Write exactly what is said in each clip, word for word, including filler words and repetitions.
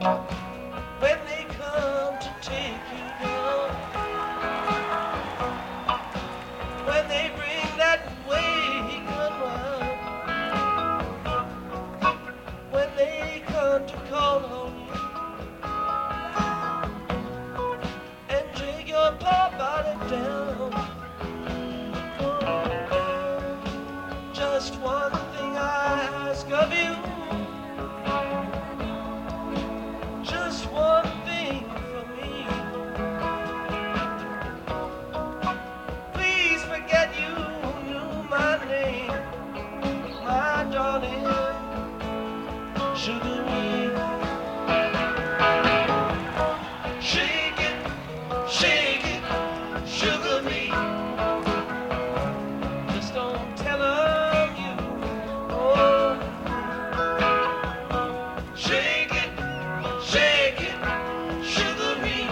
when they come to take you down, when they bring that wagon round, when they come to call on you and drag your poor body down. Just one thing I ask of you, just one thing from me. Please forget you knew my name, my darling, sugar me. Shake it, shake it, sugar me. Just don't tell her you. Oh, shake it, shake it, sugar me.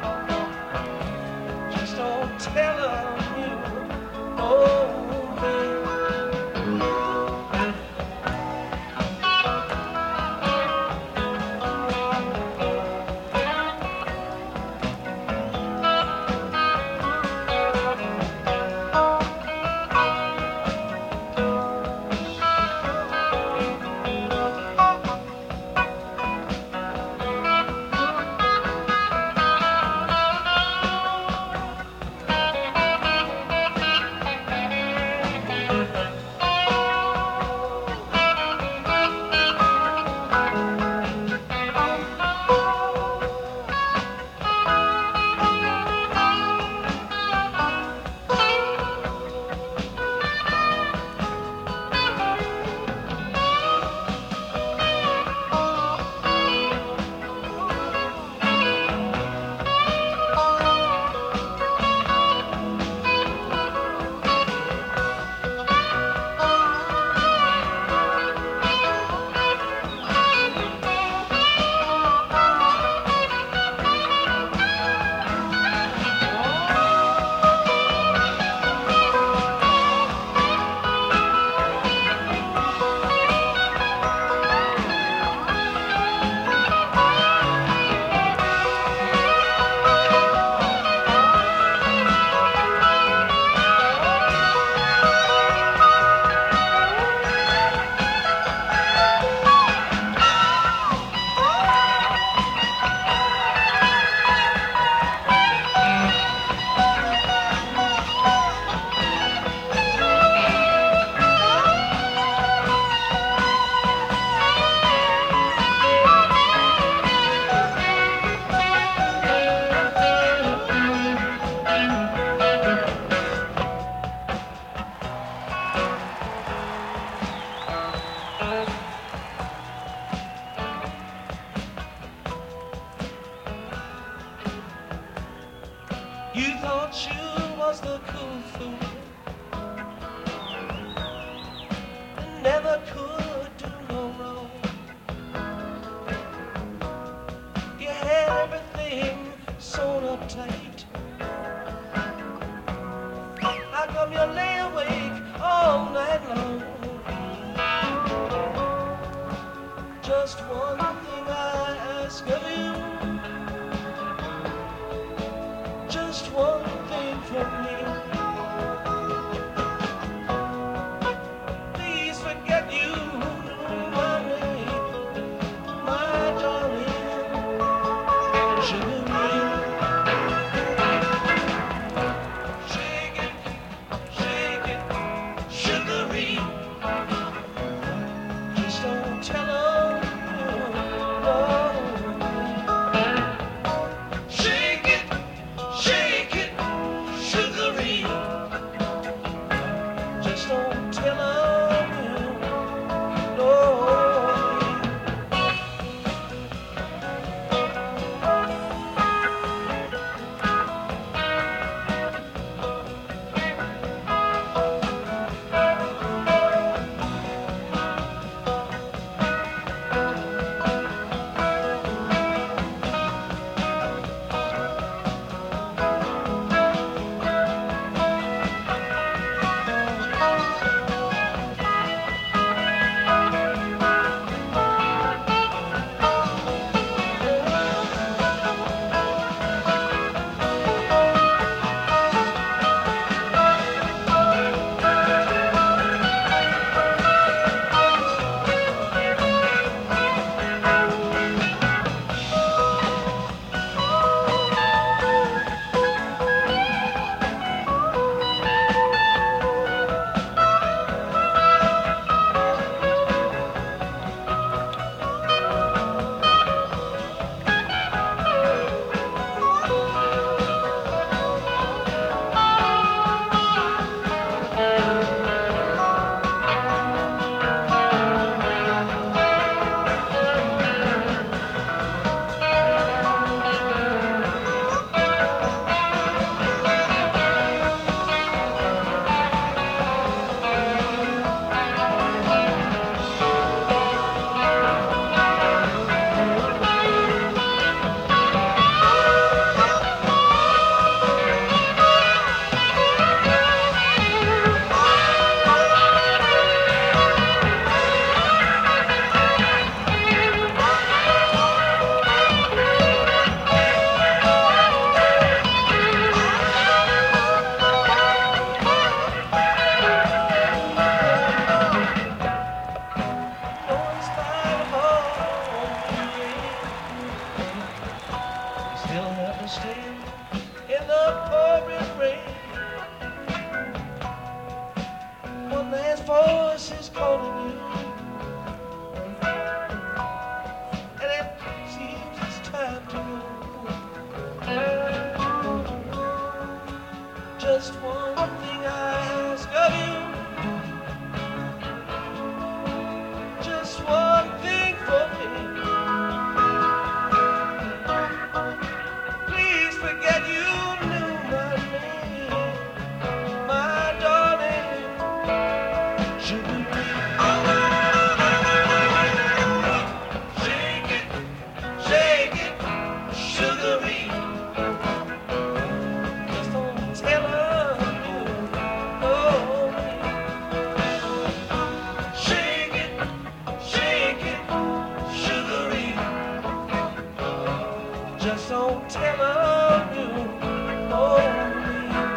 Just don't tell her you. Oh, baby. You thought you was the cool fool and never could do no wrong. You had everything sewn up tight. How come you lay awake all night long? Just one thing I ask of you, just one thing from me. Please forget you knew my name, my darling, sugar me. Shake it, shake it, sugar me. Just don't tell her. Shake it, shake it, sugar me. hotel of you for me.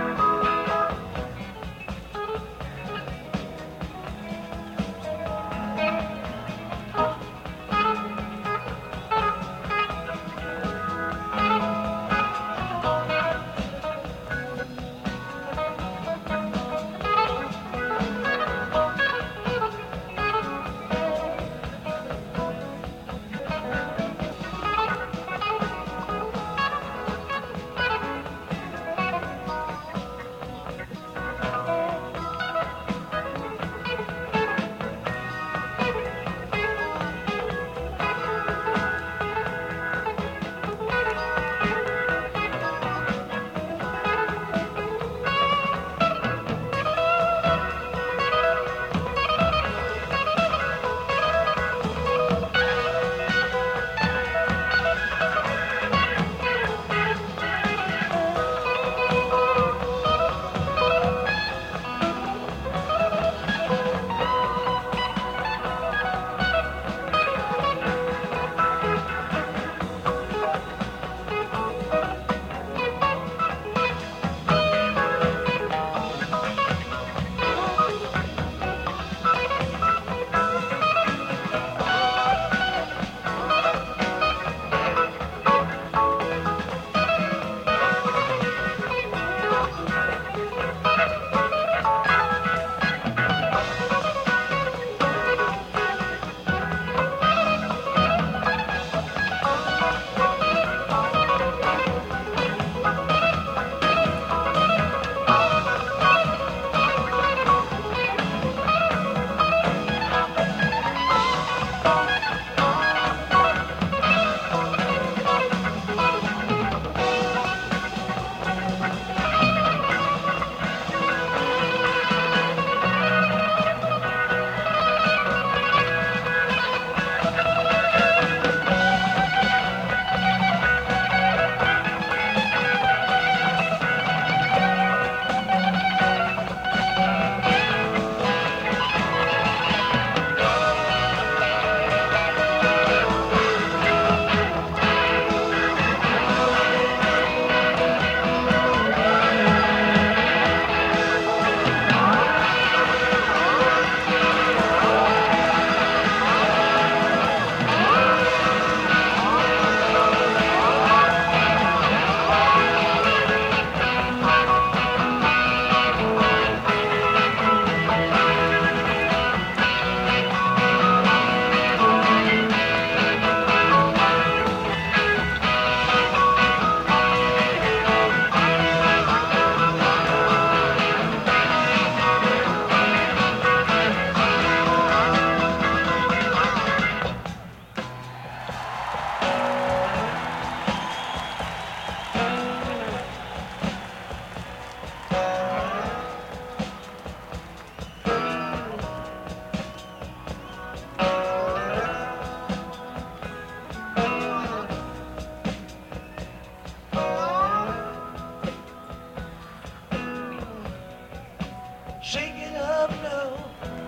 Shake it up now,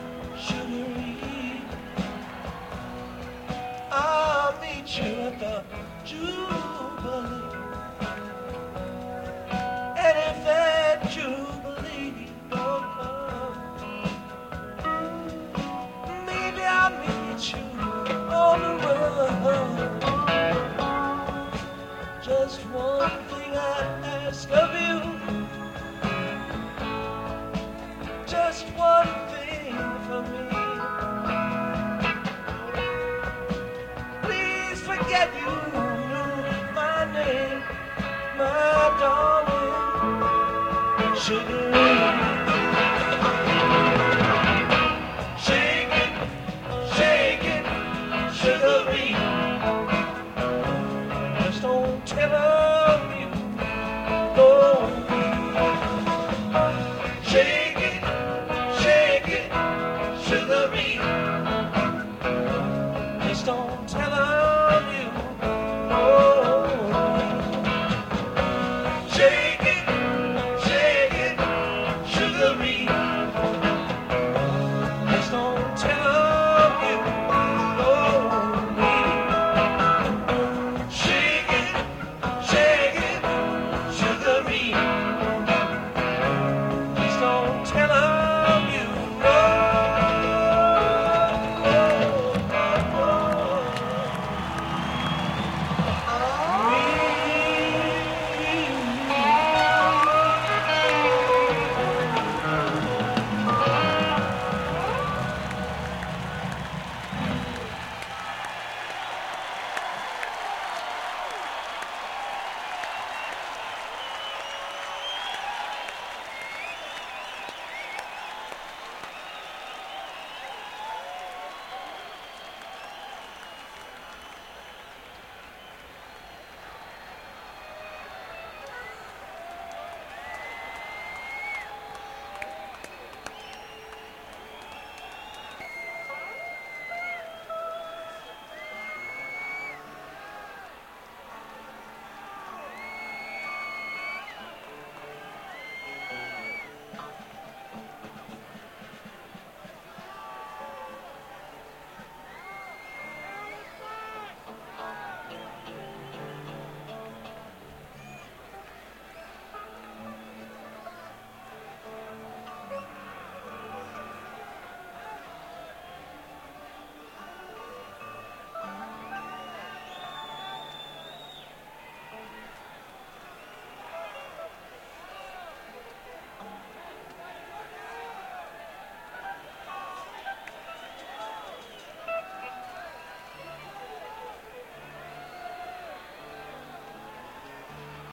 sugary. I'll meet you at the Jubilee. And if that Jubilee don't come, maybe I'll meet you on the road. Just one thing I ask of you. Just one thing for me. Please forget you knew my name, my darling, sugar.